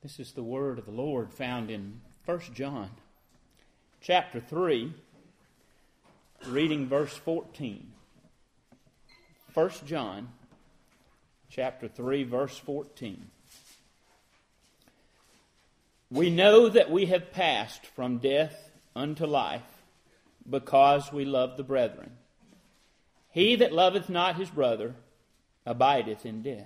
This is the word of the Lord found in 1 John chapter 3, reading verse 14. 1 John chapter 3, verse 14. We know that we have passed from death unto life, because we love the brethren. He that loveth not his brother abideth in death.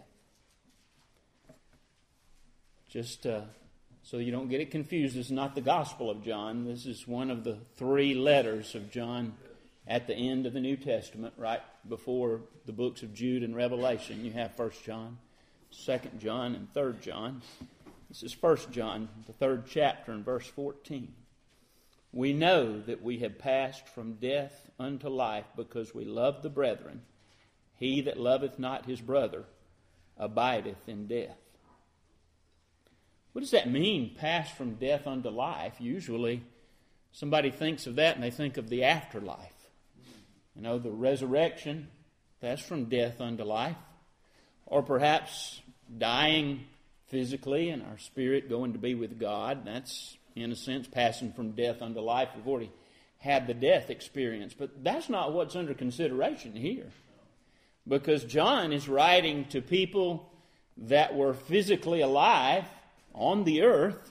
Just so you don't get it confused, this is not the Gospel of John. This is one of the three letters of John at the end of the New Testament, right before the books of Jude and Revelation. You have 1 John, 2 John, and 3 John. This is 1 John, the 3rd chapter, and verse 14. We know that we have passed from death unto life, because we love the brethren. He that loveth not his brother abideth in death. What does that mean, pass from death unto life? Usually somebody thinks of that and they think of the afterlife. You know, the resurrection, that's from death unto life. Or perhaps dying physically and our spirit going to be with God. That's, in a sense, passing from death unto life. We've already had the death experience. But that's not what's under consideration here. Because John is writing to people that were physically alive on the earth,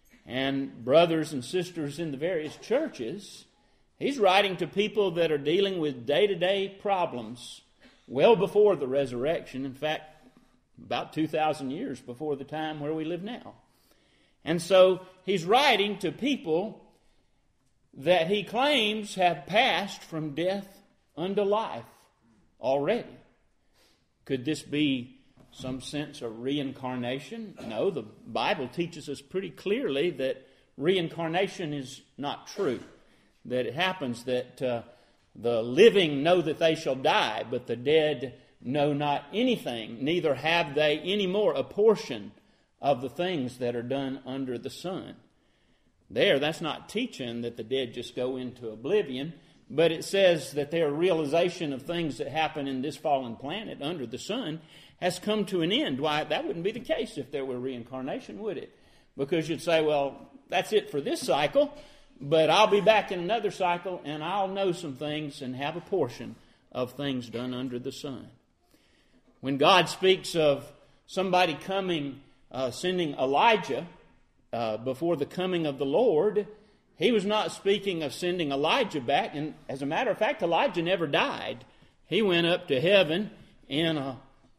and brothers and sisters in the various churches. He's writing to people that are dealing with day-to-day problems well before the resurrection. In fact, about 2,000 years before the time where we live now. And so he's writing to people that he claims have passed from death unto life already. Could this be some sense of reincarnation? No, the Bible teaches us pretty clearly that reincarnation is not true. That it happens that the living know that they shall die, but the dead know not anything, neither have they any more a portion of the things that are done under the sun. That's not teaching that the dead just go into oblivion, but it says that their realization of things that happen in this fallen planet under the sun has come to an end. Why, that wouldn't be the case if there were reincarnation, would it? Because you'd say, well, that's it for this cycle, but I'll be back in another cycle and I'll know some things and have a portion of things done under the sun. When God speaks of somebody coming, sending Elijah before the coming of the Lord, he was not speaking of sending Elijah back. And as a matter of fact, Elijah never died. He went up to heaven in a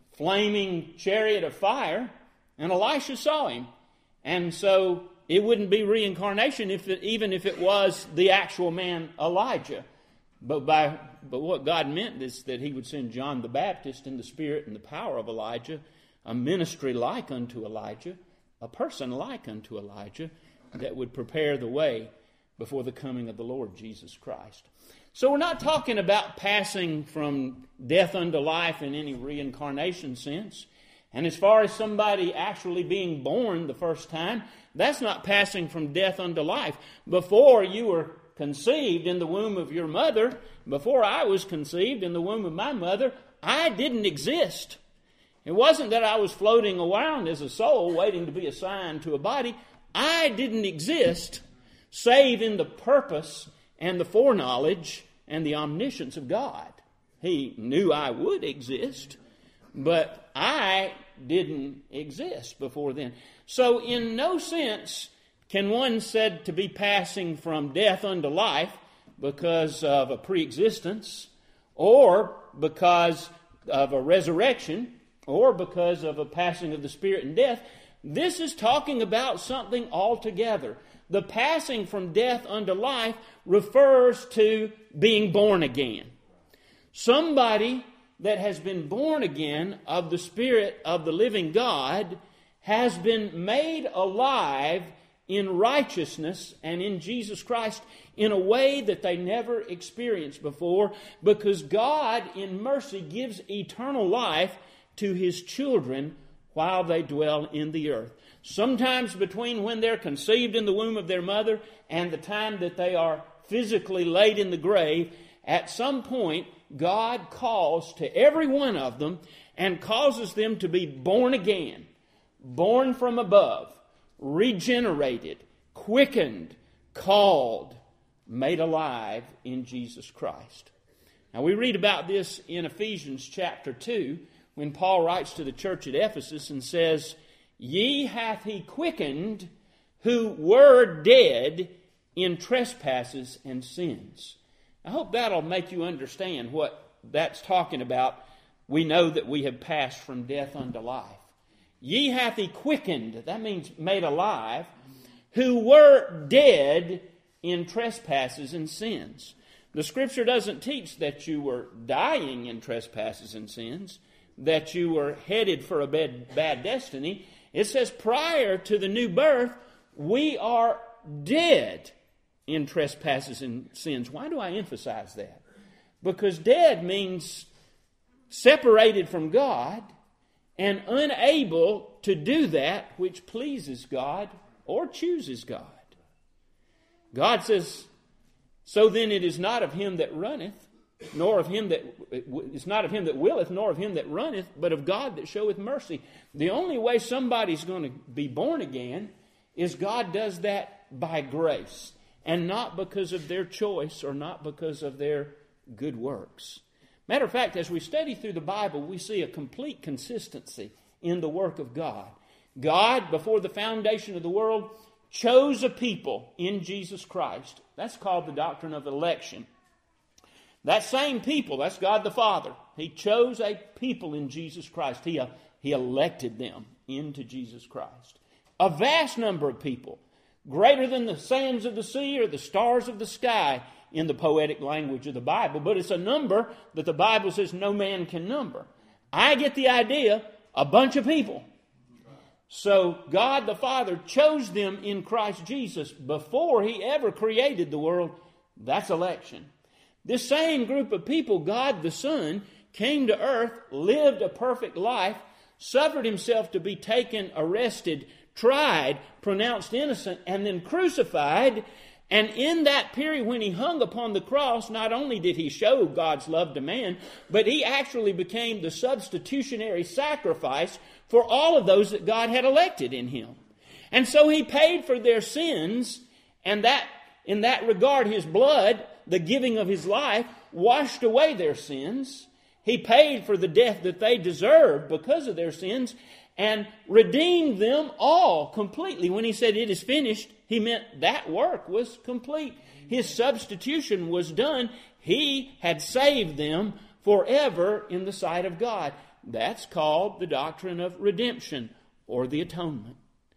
flaming chariot of fire, and Elisha saw him. And so it wouldn't be reincarnation even if it was the actual man Elijah. But what God meant is that he would send John the Baptist in the spirit and the power of Elijah, a ministry like unto Elijah, a person like unto Elijah, that would prepare the way before the coming of the Lord Jesus Christ. So we're not talking about passing from death unto life in any reincarnation sense. And as far as somebody actually being born the first time, that's not passing from death unto life. Before you were conceived in the womb of your mother, before I was conceived in the womb of my mother, I didn't exist. It wasn't that I was floating around as a soul waiting to be assigned to a body. I didn't exist save in the purpose and the foreknowledge and the omniscience of God. He knew I would exist, but I didn't exist before then. So in no sense can one said to be passing from death unto life because of a pre-existence, or because of a resurrection, or because of a passing of the Spirit in death. This is talking about something altogether. The passing from death unto life refers to being born again. Somebody that has been born again of the Spirit of the living God has been made alive in righteousness and in Jesus Christ in a way that they never experienced before, because God in mercy gives eternal life to His children while they dwell in the earth. Sometimes between when they're conceived in the womb of their mother and the time that they are physically laid in the grave, at some point God calls to every one of them and causes them to be born again, born from above, regenerated, quickened, called, made alive in Jesus Christ. Now we read about this in Ephesians chapter 2 when Paul writes to the church at Ephesus and says, "Ye hath he quickened who were dead in trespasses and sins." I hope that'll make you understand what that's talking about. We know that we have passed from death unto life. Ye hath he quickened, that means made alive, who were dead in trespasses and sins. The Scripture doesn't teach that you were dying in trespasses and sins, that you were headed for a bad destiny. It says prior to the new birth, we are dead in trespasses and sins. Why do I emphasize that? Because dead means separated from God and unable to do that which pleases God or chooses God. God says, "So then it is not of him that runneth, nor of him that it's not of him that willeth, nor of him that runneth, but of God that showeth mercy." The only way somebody's going to be born again is God does that by grace, and not because of their choice or not because of their good works. Matter of fact, as we study through the Bible, we see a complete consistency in the work of God. God, before the foundation of the world, chose a people in Jesus Christ. That's called the doctrine of election. That same people, that's God the Father. He chose a people in Jesus Christ. He elected them into Jesus Christ. A vast number of people, greater than the sands of the sea or the stars of the sky in the poetic language of the Bible. But it's a number that the Bible says no man can number. I get the idea, a bunch of people. So God the Father chose them in Christ Jesus before he ever created the world. That's election. This same group of people, God the Son, came to earth, lived a perfect life, suffered himself to be taken, arrested, tried, pronounced innocent, and then crucified. And in that period when he hung upon the cross, not only did he show God's love to man, but he actually became the substitutionary sacrifice for all of those that God had elected in him. And so he paid for their sins, and that in that regard, his blood, the giving of his life, washed away their sins. He paid for the death that they deserved because of their sins and redeemed them all completely. When he said it is finished, he meant that work was complete. His substitution was done. He had saved them forever in the sight of God. That's called the doctrine of redemption or the atonement.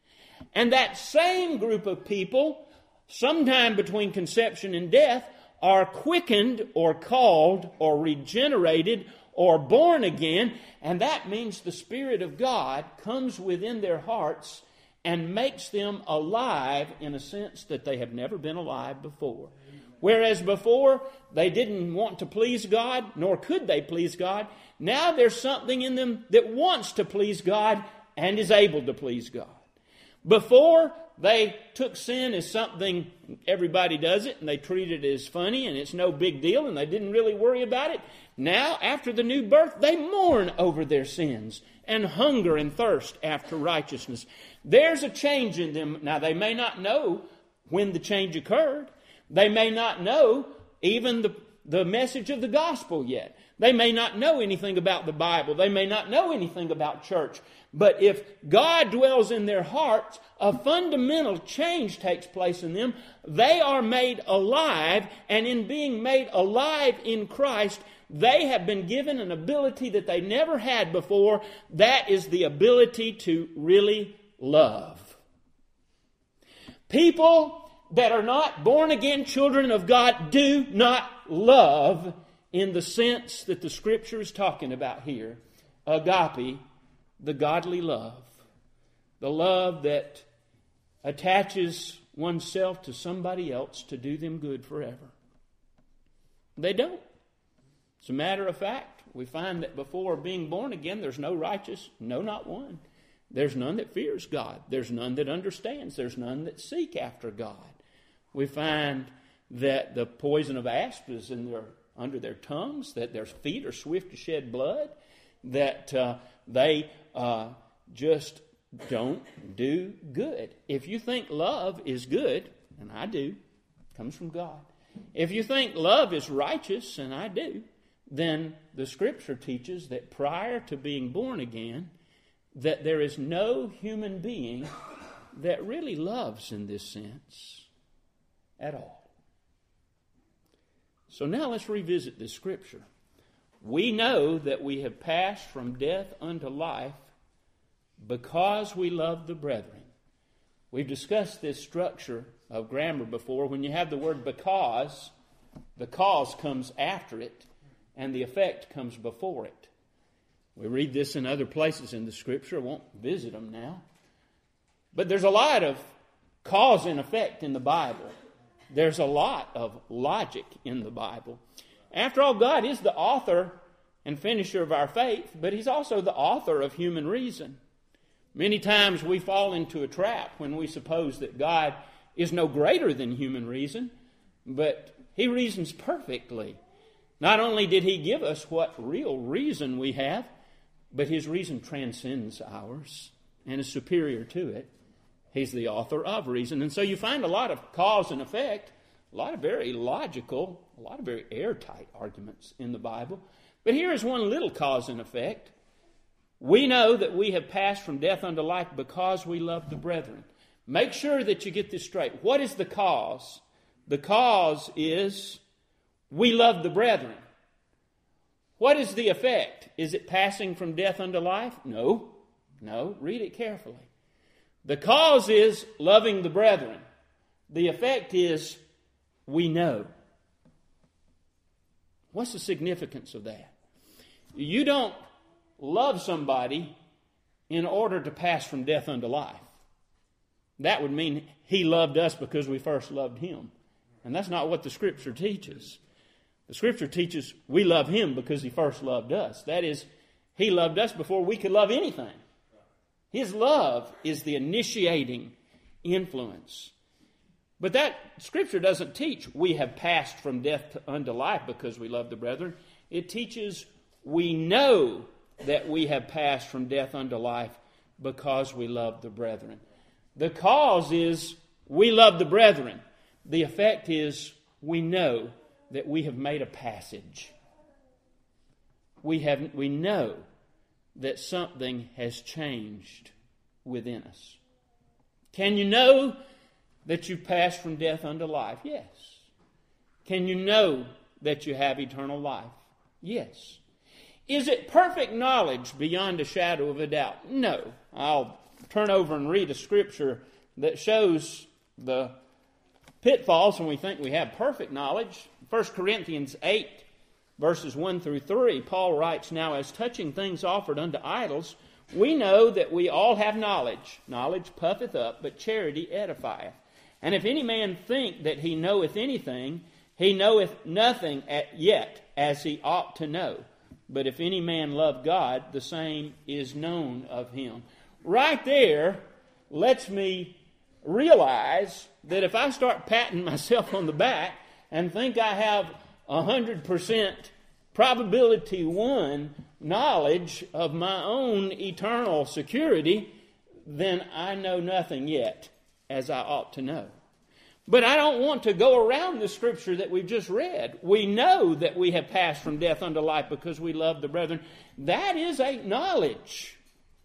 And that same group of people, sometime between conception and death, are quickened or called or regenerated or born again. And that means the Spirit of God comes within their hearts and makes them alive in a sense that they have never been alive before. Whereas before, they didn't want to please God, nor could they please God. Now there's something in them that wants to please God and is able to please God. Before, they took sin as something, everybody does it, and they treated it as funny, and it's no big deal, and they didn't really worry about it. Now, after the new birth, they mourn over their sins and hunger and thirst after righteousness. There's a change in them. Now, they may not know when the change occurred. They may not know even the message of the gospel yet. They may not know anything about the Bible. They may not know anything about church. But if God dwells in their hearts, a fundamental change takes place in them. They are made alive, and in being made alive in Christ, they have been given an ability that they never had before. That is the ability to really love. People that are not born-again children of God do not love in the sense that the Scripture is talking about here. Agape, the godly love. The love that attaches oneself to somebody else to do them good forever. They don't. As a matter of fact, we find that before being born again, there's no righteous, no, not one. There's none that fears God. There's none that understands. There's none that seek after God. We find that the poison of asp is under their tongues, that their feet are swift to shed blood, that they just don't do good. If you think love is good, and I do, it comes from God. If you think love is righteous, and I do, then the Scripture teaches that prior to being born again, that there is no human being that really loves in this sense at all. So now let's revisit this Scripture. We know that we have passed from death unto life because we love the brethren. We've discussed this structure of grammar before. When you have the word because, the cause comes after it, and the effect comes before it. We read this in other places in the Scripture. I won't visit them now. But there's a lot of cause and effect in the Bible. There's a lot of logic in the Bible. After all, God is the author and finisher of our faith, but He's also the author of human reason. Many times we fall into a trap when we suppose that God is no greater than human reason, but He reasons perfectly. Not only did He give us what real reason we have, but His reason transcends ours and is superior to it. He's the author of reason. And so you find a lot of cause and effect, a lot of very logical, a lot of very airtight arguments in the Bible. But here is one little cause and effect. We know that we have passed from death unto life because we love the brethren. Make sure that you get this straight. What is the cause? The cause is we love the brethren. What is the effect? Is it passing from death unto life? No. Read it carefully. The cause is loving the brethren. The effect is we know. What's the significance of that? You don't love somebody in order to pass from death unto life. That would mean He loved us because we first loved Him. And that's not what the Scripture teaches. The Scripture teaches we love Him because He first loved us. That is, He loved us before we could love anything. His love is the initiating influence. But that Scripture doesn't teach we have passed from death unto life because we love the brethren. It teaches we know that we have passed from death unto life because we love the brethren. The cause is we love the brethren. The effect is we know that we have made a passage. We know that something has changed within us. Can you know that you've passed from death unto life? Yes. Can you know that you have eternal life? Yes. Is it perfect knowledge beyond a shadow of a doubt? No. I'll turn over and read a scripture that shows the pitfalls when we think we have perfect knowledge. 1 Corinthians 8, verses 1 through 3, Paul writes, "Now as touching things offered unto idols, we know that we all have knowledge. Knowledge puffeth up, but charity edifieth. And if any man think that he knoweth anything, he knoweth nothing yet as he ought to know. But if any man love God, the same is known of him." Right there lets me realize that if I start patting myself on the back and think I have 100% probability one knowledge of my own eternal security, then I know nothing yet as I ought to know. But I don't want to go around the scripture that we've just read. We know that we have passed from death unto life because we love the brethren. That is a knowledge.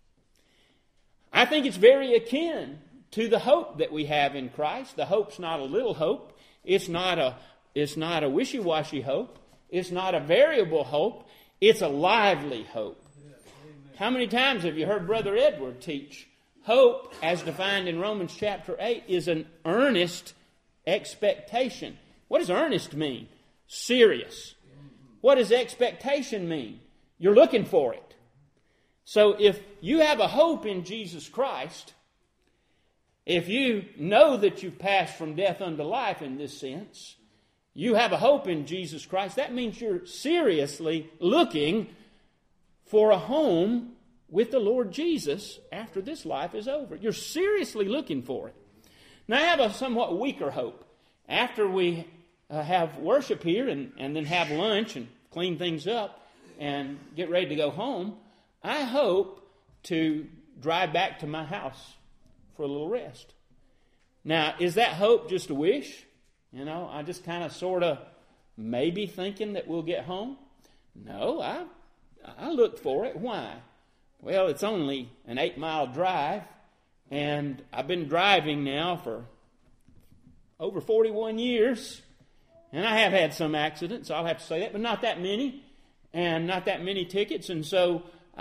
I think it's very akin to the hope that we have in Christ. The hope's not a little hope. It's not a wishy-washy hope. It's not a variable hope. It's a lively hope. How many times have you heard Brother Edward teach? Hope, as defined in Romans chapter 8, is an earnest expectation. What does earnest mean? Serious. What does expectation mean? You're looking for it. So if you have a hope in Jesus Christ, if you know that you've passed from death unto life in this sense, you have a hope in Jesus Christ, that means you're seriously looking for a home with the Lord Jesus after this life is over. You're seriously looking for it. Now I have a somewhat weaker hope. After we have worship here and then have lunch and clean things up and get ready to go home, I hope to drive back to my house for a little rest. Now, is that hope just a wish? I just kind of sort of maybe thinking that we'll get home? No, I looked for it. Why? Well, it's only an 8-mile drive, and I've been driving now for over 41 years, and I have had some accidents, I'll have to say that, but not that many, and not that many tickets, and so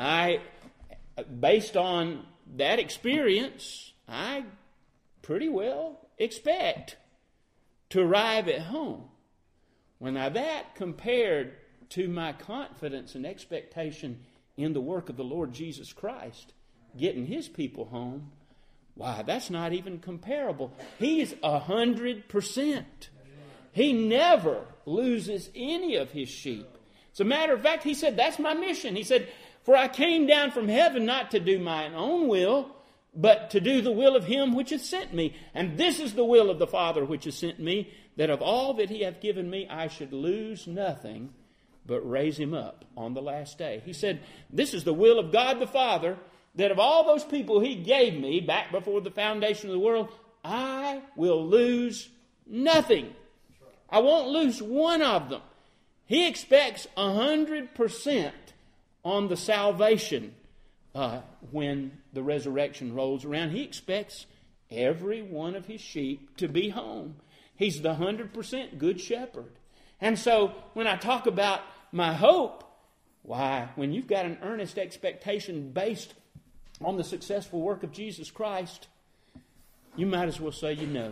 based on that experience, I pretty well expect to arrive at home. Well, now that compared to my confidence and expectation in the work of the Lord Jesus Christ, getting His people home, why, that's not even comparable. He's 100%. He never loses any of His sheep. As a matter of fact, He said, that's my mission. He said, for I came down from heaven not to do mine own will, but to do the will of Him which hath sent me. And this is the will of the Father which has sent me, that of all that He hath given me I should lose nothing, but raise Him up on the last day. He said, this is the will of God the Father, that of all those people He gave me back before the foundation of the world, I will lose nothing. I won't lose one of them. He expects 100% on the salvation when the resurrection rolls around. He expects every one of His sheep to be home. He's the 100% good shepherd. And so when I talk about my hope, why, when you've got an earnest expectation based on the successful work of Jesus Christ, you might as well say you know.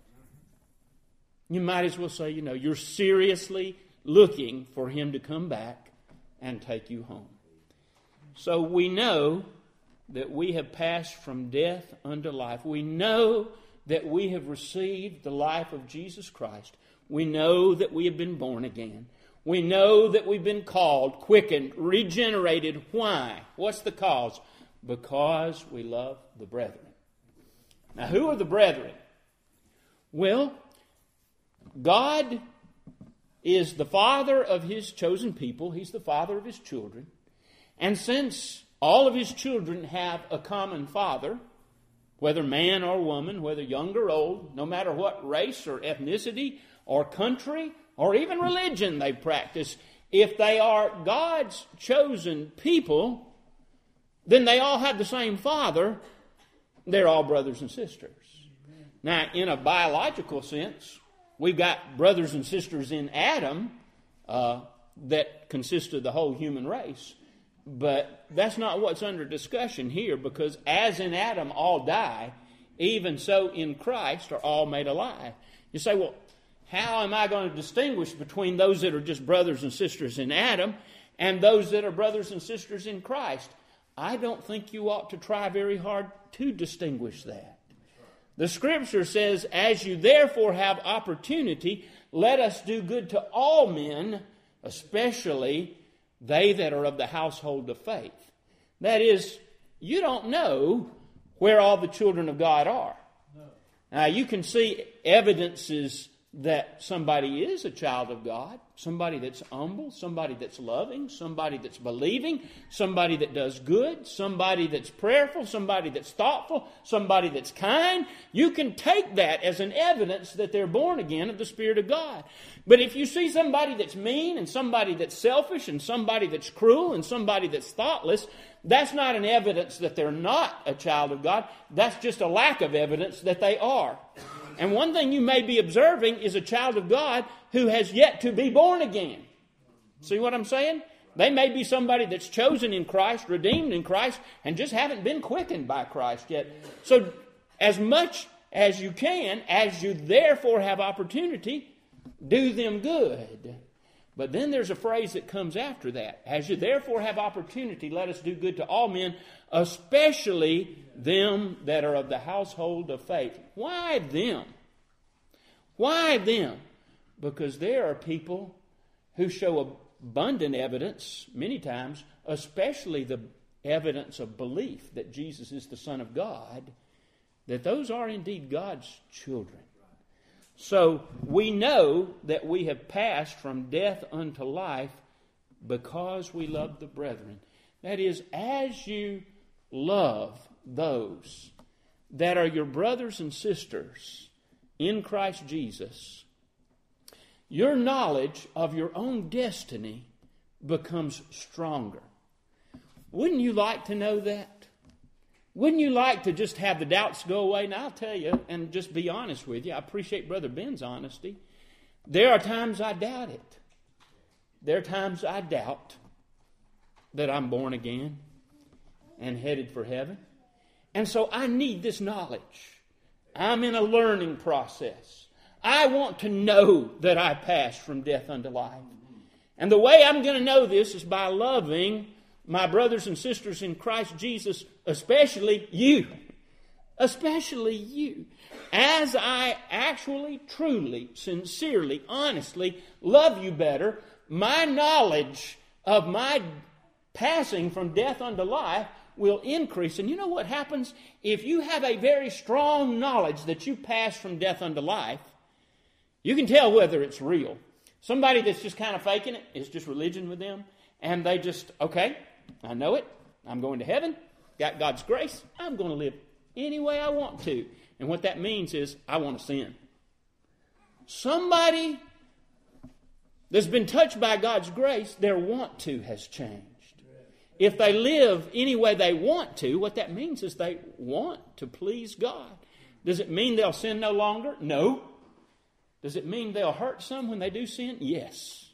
You might as well say you know. You're seriously looking for Him to come back and take you home. So we know that we have passed from death unto life. We know that we have received the life of Jesus Christ. We know that we have been born again. We know that we've been called, quickened, regenerated. Why? What's the cause? Because we love the brethren. Now, who are the brethren? Well, God is the Father of His chosen people. He's the Father of His children. And since all of His children have a common Father, whether man or woman, whether young or old, no matter what race or ethnicity or country or even religion they practice, if they are God's chosen people, then they all have the same Father. They're all brothers and sisters. Now, in a biological sense, we've got brothers and sisters in Adam that consist of the whole human race. But that's not what's under discussion here, because as in Adam all die, even so in Christ are all made alive. You say, well, how am I going to distinguish between those that are just brothers and sisters in Adam and those that are brothers and sisters in Christ? I don't think you ought to try very hard to distinguish that. The Scripture says, as you therefore have opportunity, let us do good to all men, especially they that are of the household of faith. That is, you don't know where all the children of God are. Now, you can see evidences that somebody is a child of God, somebody that's humble, somebody that's loving, somebody that's believing, somebody that does good, somebody that's prayerful, somebody that's thoughtful, somebody that's kind. You can take that as an evidence that they're born again of the Spirit of God. But if you see somebody that's mean and somebody that's selfish and somebody that's cruel and somebody that's thoughtless, that's not an evidence that they're not a child of God. That's just a lack of evidence that they are. And one thing you may be observing is a child of God who has yet to be born again. See what I'm saying? They may be somebody that's chosen in Christ, redeemed in Christ, and just haven't been quickened by Christ yet. So as much as you can, as you therefore have opportunity, do them good. But then there's a phrase that comes after that. As you therefore have opportunity, let us do good to all men, especially them that are of the household of faith. Why them? Why them? Because there are people who show abundant evidence, many times, especially the evidence of belief that Jesus is the Son of God, that those are indeed God's children. So we know that we have passed from death unto life because we love the brethren. That is, as you love those that are your brothers and sisters in Christ Jesus, your knowledge of your own destiny becomes stronger. Wouldn't you like to know that? Wouldn't you like to just have the doubts go away? And I'll tell you, and just be honest with you, I appreciate Brother Ben's honesty. There are times I doubt it. There are times I doubt that I'm born again and headed for heaven. And so I need this knowledge. I'm in a learning process. I want to know that I passed from death unto life. And the way I'm going to know this is by loving my brothers and sisters in Christ Jesus, especially you. Especially you. As I actually, truly, sincerely, honestly love you better, my knowledge of my passing from death unto life will increase. And you know what happens? If you have a very strong knowledge that you passed from death unto life, you can tell whether it's real. Somebody that's just kind of faking it, it's just religion with them, and they just, okay, I know it, I'm going to heaven, got God's grace, I'm going to live any way I want to. And what that means is, I want to sin. Somebody that's been touched by God's grace, their want to has changed. If they live any way they want to, what that means is they want to please God. Does it mean they'll sin no longer? No. Does it mean they'll hurt some when they do sin? Yes.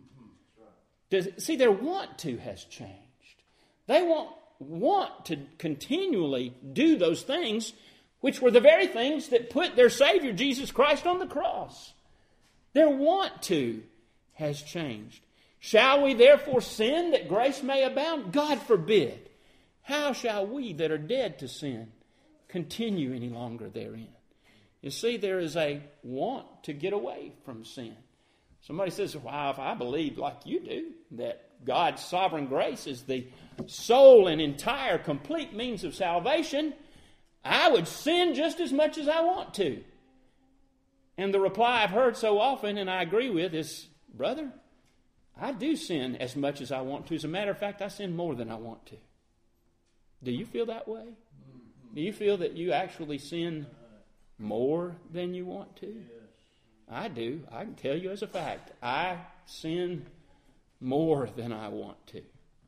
See, their want to has changed. They want to continually do those things which were the very things that put their Savior, Jesus Christ, on the cross. Their want to has changed. Shall we therefore sin that grace may abound? God forbid. How shall we that are dead to sin continue any longer therein? You see, there is a want to get away from sin. Somebody says, well, if I believe like you do, that God's sovereign grace is the sole and entire complete means of salvation, I would sin just as much as I want to. And the reply I've heard so often, and I agree with, is, brother, I do sin as much as I want to. As a matter of fact, I sin more than I want to. Do you feel that way? Do you feel that you actually sin more than you want to? I do. I can tell you as a fact. I sin more than I want to.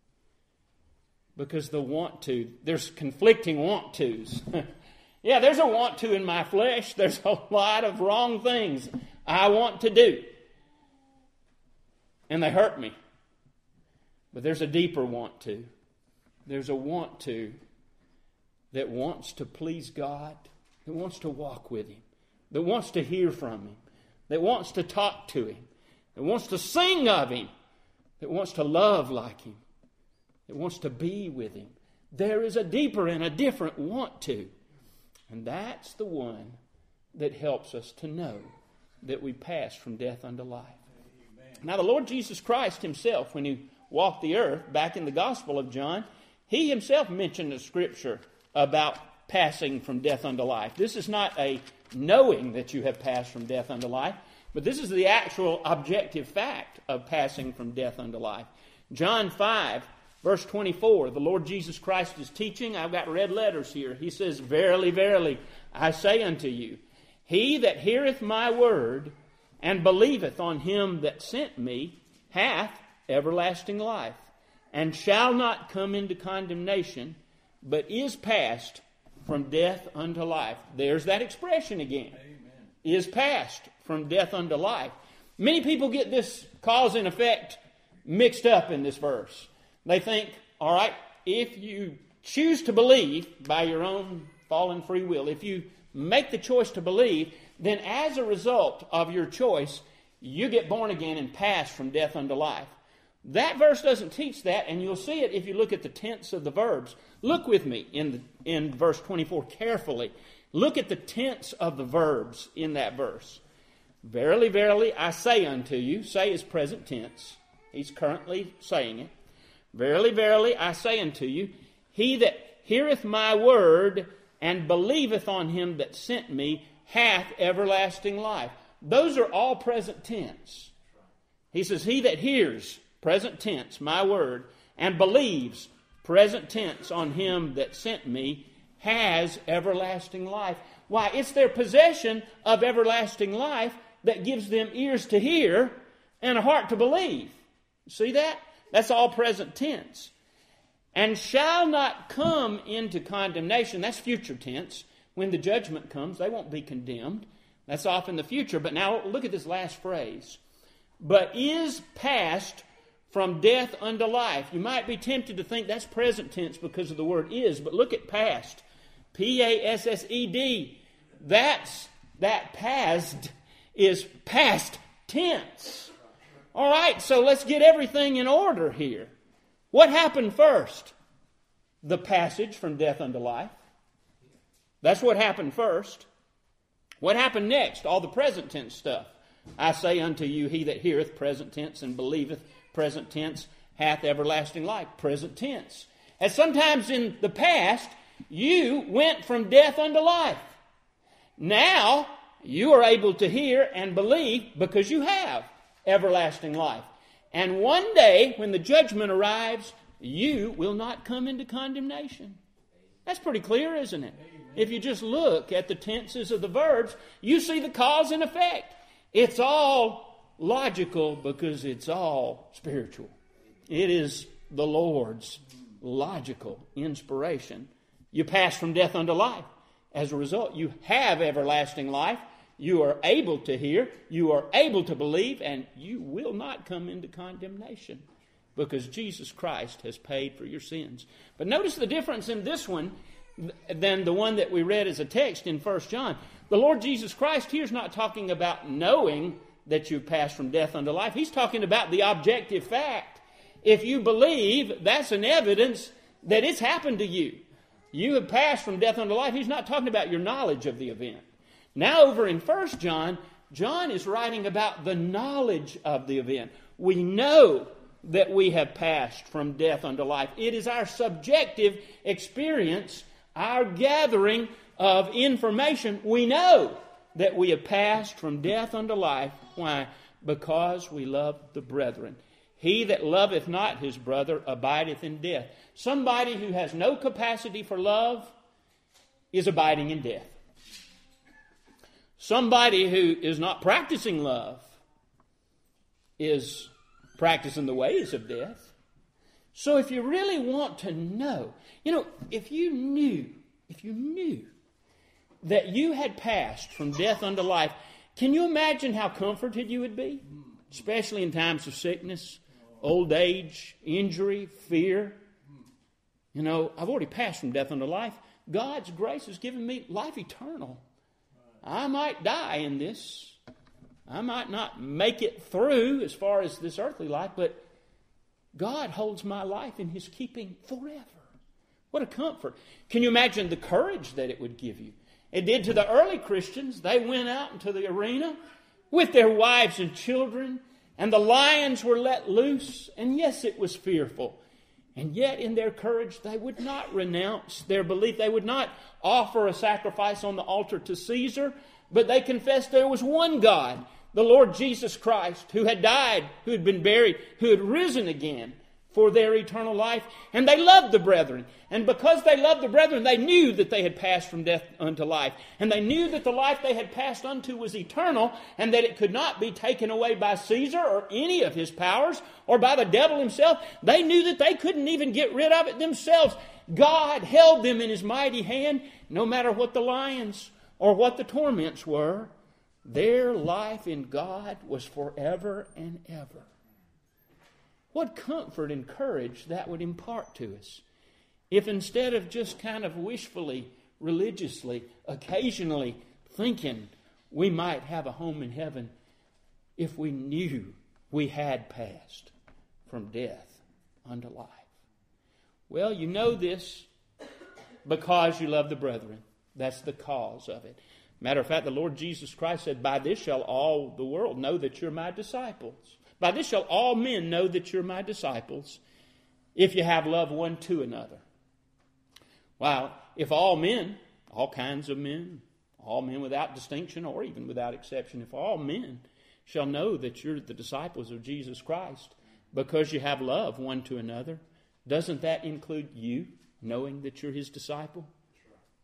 Because the want to, there's conflicting want tos. Yeah, there's a want to in my flesh. There's a lot of wrong things I want to do. And they hurt me. But there's a deeper want to. There's a want to that wants to please God, that wants to walk with Him, that wants to hear from Him, that wants to talk to Him, that wants to sing of Him, that wants to love like Him, that wants to be with Him. There is a deeper and a different want to. And that's the one that helps us to know that we pass from death unto life. Now, the Lord Jesus Christ Himself, when He walked the earth, back in the Gospel of John, He Himself mentioned the Scripture about passing from death unto life. This is not a knowing that you have passed from death unto life, but this is the actual objective fact of passing from death unto life. John 5, verse 24, the Lord Jesus Christ is teaching. I've got red letters here. He says, Verily, verily, I say unto you, he that heareth my word and believeth on Him that sent me hath everlasting life, and shall not come into condemnation, but is passed from death unto life. There's that expression again. Amen. Is passed from death unto life. Many people get this cause and effect mixed up in this verse. They think, all right, if you choose to believe by your own fallen free will, if you make the choice to believe, then as a result of your choice, you get born again and pass from death unto life. That verse doesn't teach that, and you'll see it if you look at the tense of the verbs. Look with me in verse 24 carefully. Look at the tense of the verbs in that verse. Verily, verily, I say unto you. Say is present tense. He's currently saying it. Verily, verily, I say unto you, he that heareth my word and believeth on Him that sent me hath everlasting life. Those are all present tense. He says, he that hears, present tense, my word, and believes, present tense, on Him that sent me, has everlasting life. Why? It's their possession of everlasting life that gives them ears to hear and a heart to believe. See that? That's all present tense. And shall not come into condemnation. That's future tense. When the judgment comes, they won't be condemned. That's off in the future. But now look at this last phrase. But is passed from death unto life. You might be tempted to think that's present tense because of the word is, but look at past. P-A-S-S-E-D. That passed is past tense. All right, so let's get everything in order here. What happened first? The passage from death unto life. That's what happened first. What happened next? All the present tense stuff. I say unto you, he that heareth, present tense, and believeth, present tense, hath everlasting life, present tense. And sometimes in the past, you went from death unto life. Now, you are able to hear and believe because you have everlasting life. And one day, when the judgment arrives, you will not come into condemnation. That's pretty clear, isn't it? If you just look at the tenses of the verbs, you see the cause and effect. It's all logical because it's all spiritual. It is the Lord's logical inspiration. You pass from death unto life. As a result, you have everlasting life. You are able to hear. You are able to believe. And you will not come into condemnation because Jesus Christ has paid for your sins. But notice the difference in this one than the one that we read as a text in 1 John. The Lord Jesus Christ here is not talking about knowing that you've passed from death unto life. He's talking about the objective fact. If you believe, that's an evidence that it's happened to you. You have passed from death unto life. He's not talking about your knowledge of the event. Now over in 1 John, John is writing about the knowledge of the event. We know that we have passed from death unto life. It is our subjective experience, our gathering of information. We know that we have passed from death unto life. Why? Because we love the brethren. He that loveth not his brother abideth in death. Somebody who has no capacity for love is abiding in death. Somebody who is not practicing love is practicing the ways of death. So if you really want to know, if you knew that you had passed from death unto life, can you imagine how comforted you would be? Especially in times of sickness, old age, injury, fear. I've already passed from death unto life. God's grace has given me life eternal. I might die in this. I might not make it through as far as this earthly life, but God holds my life in His keeping forever. What a comfort. Can you imagine the courage that it would give you? It did to the early Christians. They went out into the arena with their wives and children, and the lions were let loose. And yes, it was fearful. And yet in their courage, they would not renounce their belief. They would not offer a sacrifice on the altar to Caesar, but they confessed there was one God, the Lord Jesus Christ, who had died, who had been buried, who had risen again for their eternal life. And they loved the brethren. And because they loved the brethren, they knew that they had passed from death unto life. And they knew that the life they had passed unto was eternal, and that it could not be taken away by Caesar or any of his powers or by the devil himself. They knew that they couldn't even get rid of it themselves. God held them in His mighty hand. No matter what the lions or what the torments were, their life in God was forever and ever. What comfort and courage that would impart to us if instead of just kind of wishfully, religiously, occasionally thinking we might have a home in heaven, if we knew we had passed from death unto life. Well, you know this because you love the brethren. That's the cause of it. Matter of fact, the Lord Jesus Christ said, "By this shall all the world know that you're my disciples. By this shall all men know that you're my disciples, if you have love one to another." Well, if all men, all kinds of men, all men without distinction or even without exception, if all men shall know that you're the disciples of Jesus Christ because you have love one to another, doesn't that include you knowing that you're His disciple?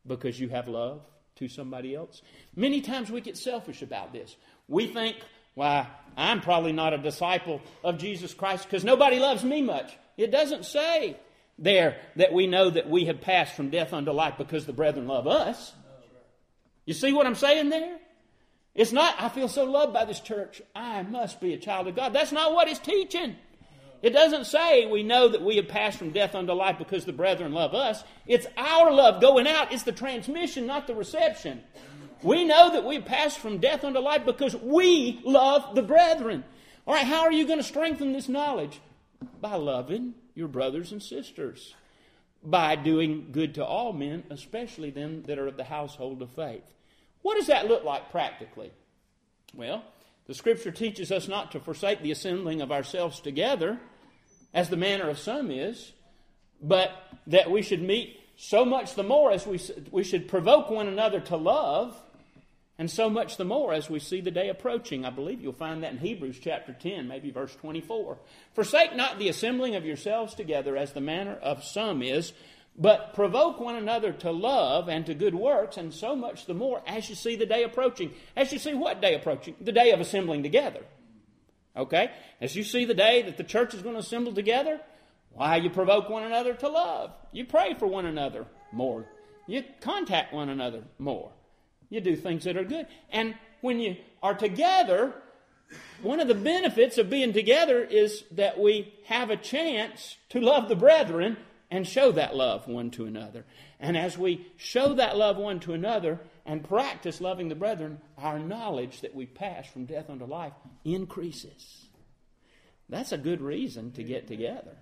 because you have love to somebody else? Many times we get selfish about this. We think, why, I'm probably not a disciple of Jesus Christ because nobody loves me much. It doesn't say there that we know that we have passed from death unto life because the brethren love us. You see what I'm saying there? It's not, I feel so loved by this church, I must be a child of God. That's not what it's teaching. It doesn't say we know that we have passed from death unto life because the brethren love us. It's our love going out. It's the transmission, not the reception. We know that we've passed from death unto life because we love the brethren. All right, how are you going to strengthen this knowledge? By loving your brothers and sisters. By doing good to all men, especially them that are of the household of faith. What does that look like practically? Well, the Scripture teaches us not to forsake the assembling of ourselves together, as the manner of some is, but that we should meet so much the more as we should provoke one another to love, and so much the more as we see the day approaching. I believe you'll find that in Hebrews chapter 10, maybe verse 24. Forsake not the assembling of yourselves together, as the manner of some is, but provoke one another to love and to good works, and so much the more as you see the day approaching. As you see what day approaching? The day of assembling together. Okay? As you see the day that the church is going to assemble together, why, you provoke one another to love. You pray for one another more. You contact one another more. You do things that are good. And when you are together, one of the benefits of being together is that we have a chance to love the brethren and show that love one to another. And as we show that love one to another and practice loving the brethren, our knowledge that we pass from death unto life increases. That's a good reason to get together,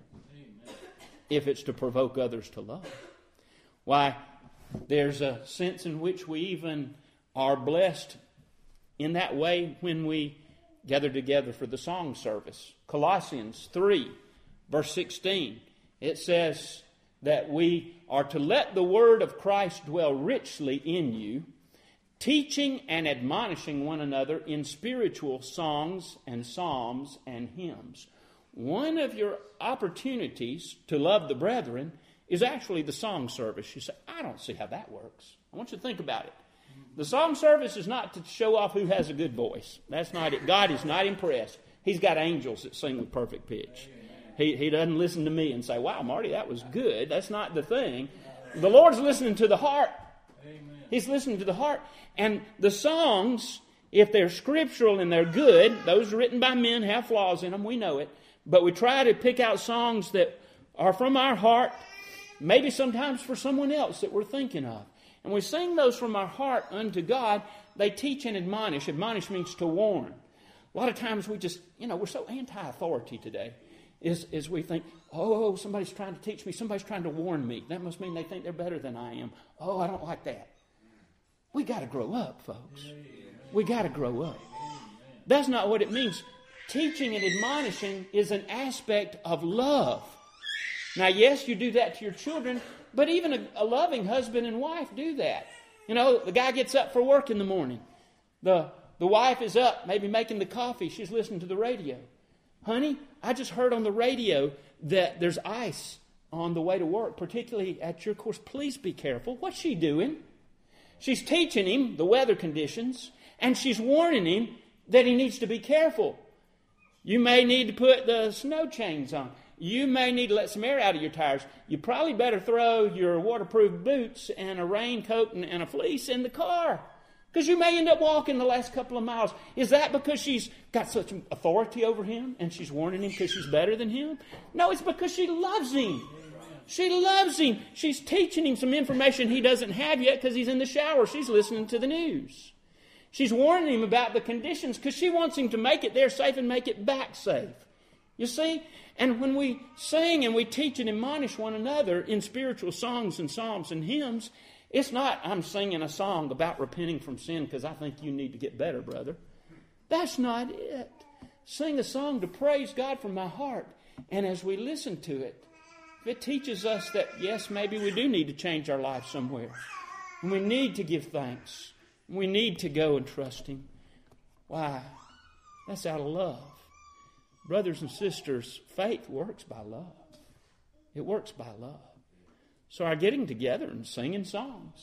if it's to provoke others to love. Why, there's a sense in which we even are blessed in that way when we gather together for the song service. Colossians 3, verse 16. It says that we are to let the word of Christ dwell richly in you, teaching and admonishing one another in spiritual songs and psalms and hymns. One of your opportunities to love the brethren is actually the song service. You say, I don't see how that works. I want you to think about it. The song service is not to show off who has a good voice. That's not it. God is not impressed. He's got angels that sing with perfect pitch. He doesn't listen to me and say, wow, Marty, that was good. That's not the thing. The Lord's listening to the heart. He's listening to the heart. And the songs, if they're scriptural and they're good, those written by men have flaws in them. We know it. But we try to pick out songs that are from our heart, maybe sometimes for someone else that we're thinking of. And we sing those from our heart unto God. They teach and admonish. Admonish means to warn. A lot of times we just, we're so anti-authority today. Is we think, oh, somebody's trying to teach me. Somebody's trying to warn me. That must mean they think they're better than I am. Oh, I don't like that. We got to grow up, folks. We got to grow up. That's not what it means. Teaching and admonishing is an aspect of love. Now, yes, you do that to your children, but even a loving husband and wife do that. The guy gets up for work in the morning. The wife is up, maybe making the coffee. She's listening to the radio. Honey, I just heard on the radio that there's ice on the way to work, particularly at your course. Please be careful. What's she doing? She's teaching him the weather conditions, and she's warning him that he needs to be careful. You may need to put the snow chains on. You may need to let some air out of your tires. You probably better throw your waterproof boots and a raincoat and a fleece in the car, because you may end up walking the last couple of miles. Is that because she's got such authority over him and she's warning him because she's better than him? No, it's because she loves him. She loves him. She's teaching him some information he doesn't have yet because he's in the shower. She's listening to the news. She's warning him about the conditions because she wants him to make it there safe and make it back safe. You see? And when we sing and we teach and admonish one another in spiritual songs and psalms and hymns, it's not, I'm singing a song about repenting from sin because I think you need to get better, brother. That's not it. Sing a song to praise God from my heart. And as we listen to it, if it teaches us that, yes, maybe we do need to change our life somewhere. And we need to give thanks. We need to go and trust Him. Why? That's out of love. Brothers and sisters, faith works by love. It works by love. So our getting together and singing songs,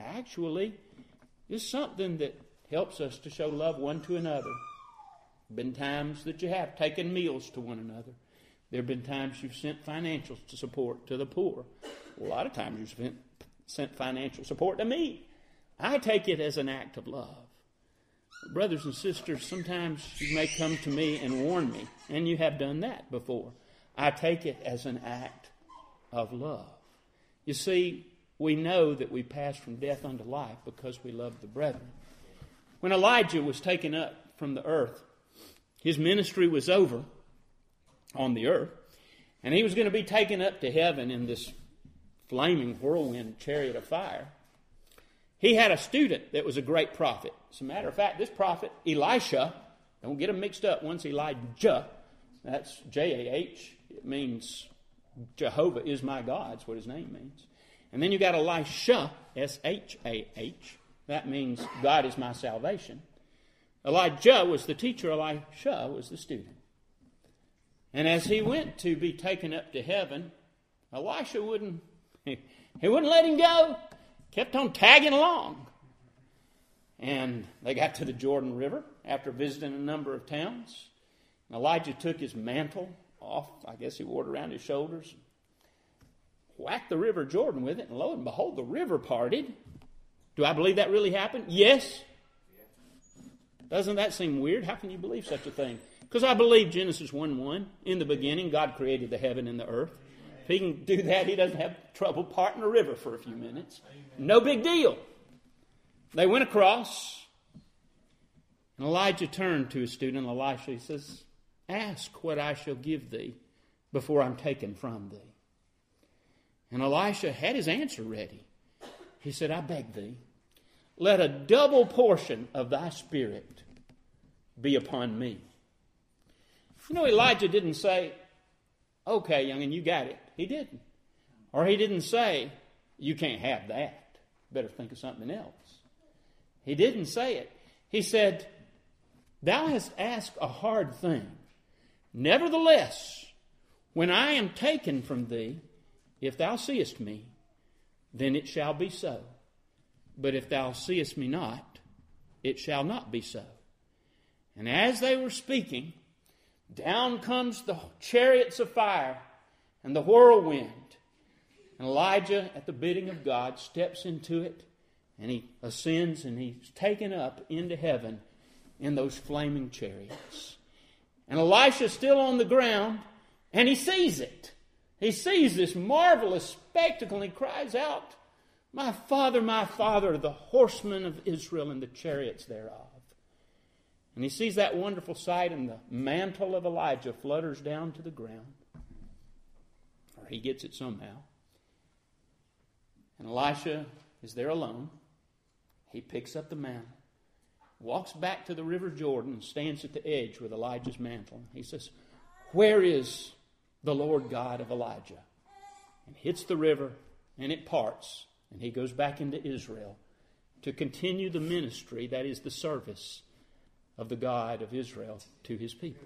actually is something that helps us to show love one to another. There have been times that you have taken meals to one another. There have been times you've sent financial support to the poor. A lot of times you've sent financial support to me. I take it as an act of love. Brothers and sisters, sometimes you may come to me and warn me, and you have done that before. I take it as an act of love. You see, we know that we pass from death unto life because we love the brethren. When Elijah was taken up from the earth, his ministry was over on the earth, and he was going to be taken up to heaven in this flaming whirlwind chariot of fire. He had a student that was a great prophet. As a matter of fact, this prophet, Elisha, don't get them mixed up. One's Elijah, that's J-A-H. It means Jehovah is my God. That's what his name means. And then you got Elisha, S-H-A-H. That means God is my salvation. Elijah was the teacher. Elisha was the student. And as he went to be taken up to heaven, Elisha wouldn't let him go. Kept on tagging along. And they got to the Jordan River after visiting a number of towns. And Elijah took his mantle off, I guess he wore it around his shoulders, whacked the river Jordan with it, and lo and behold, the river parted. Do I believe that really happened? Yes. Doesn't that seem weird? How can you believe such a thing? Because I believe Genesis 1:1, in the beginning, God created the heaven and the earth. If he can do that, he doesn't have trouble parting a river for a few minutes. No big deal. They went across, and Elijah turned to his student, Elisha. He says, ask what I shall give thee before I'm taken from thee. And Elisha had his answer ready. He said, I beg thee, let a double portion of thy spirit be upon me. You know, Elijah didn't say, okay, young'un, you got it. He didn't. Or he didn't say, you can't have that. Better think of something else. He didn't say it. He said, thou hast asked a hard thing. Nevertheless, when I am taken from thee, if thou seest me, then it shall be so. But if thou seest me not, it shall not be so. And as they were speaking, down comes the chariots of fire and the whirlwind. And Elijah, at the bidding of God, steps into it, and he ascends, and he's taken up into heaven in those flaming chariots. And Elisha's still on the ground, and he sees it. He sees this marvelous spectacle, and he cries out, my Father, the horsemen of Israel and the chariots thereof. And he sees that wonderful sight, and the mantle of Elijah flutters down to the ground. Or he gets it somehow. And Elisha is there alone. He picks up the mantle, walks back to the river Jordan, and stands at the edge with Elijah's mantle. He says, where is the Lord God of Elijah? And hits the river, and it parts, and he goes back into Israel to continue the ministry, that is the service of the God of Israel to his people.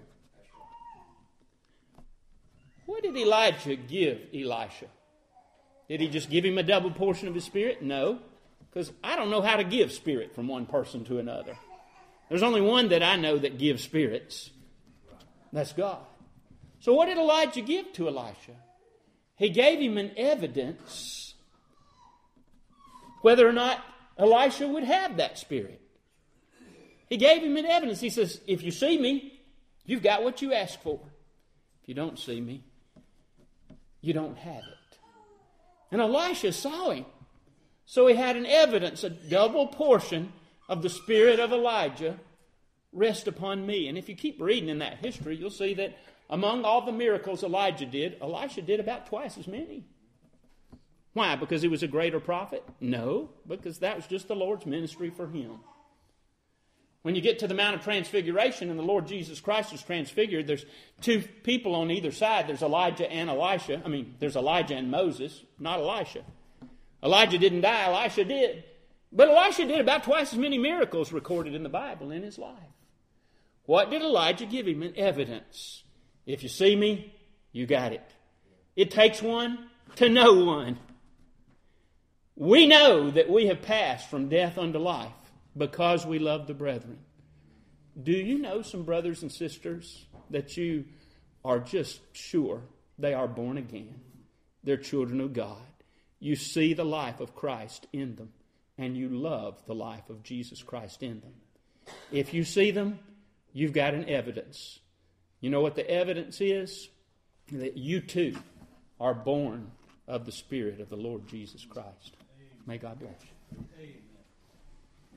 What did Elijah give Elisha? Did he just give him a double portion of his spirit? No, because I don't know how to give spirit from one person to another. There's only one that I know that gives spirits. That's God. So what did Elijah give to Elisha? He gave him an evidence whether or not Elisha would have that spirit. He gave him an evidence. He says, if you see me, you've got what you asked for. If you don't see me, you don't have it. And Elisha saw him. So he had an evidence, a double portion of the spirit of Elijah rest upon me. And if you keep reading in that history, you'll see that among all the miracles Elijah did, Elisha did about twice as many. Why? Because he was a greater prophet? No, because that was just the Lord's ministry for him. When you get to the Mount of Transfiguration and the Lord Jesus Christ is transfigured, there's two people on either side. There's Elijah and Elisha. There's Elijah and Moses, not Elisha. Elijah didn't die, Elisha did. But Elisha did about twice as many miracles recorded in the Bible in his life. What did Elijah give him? An evidence. If you see me, you got it. It takes one to know one. We know that we have passed from death unto life because we love the brethren. Do you know some brothers and sisters that you are just sure they are born again? They're children of God. You see the life of Christ in them, and you love the life of Jesus Christ in them. If you see them, you've got an evidence. You know what the evidence is? That you too are born of the Spirit of the Lord Jesus Christ. May God bless you.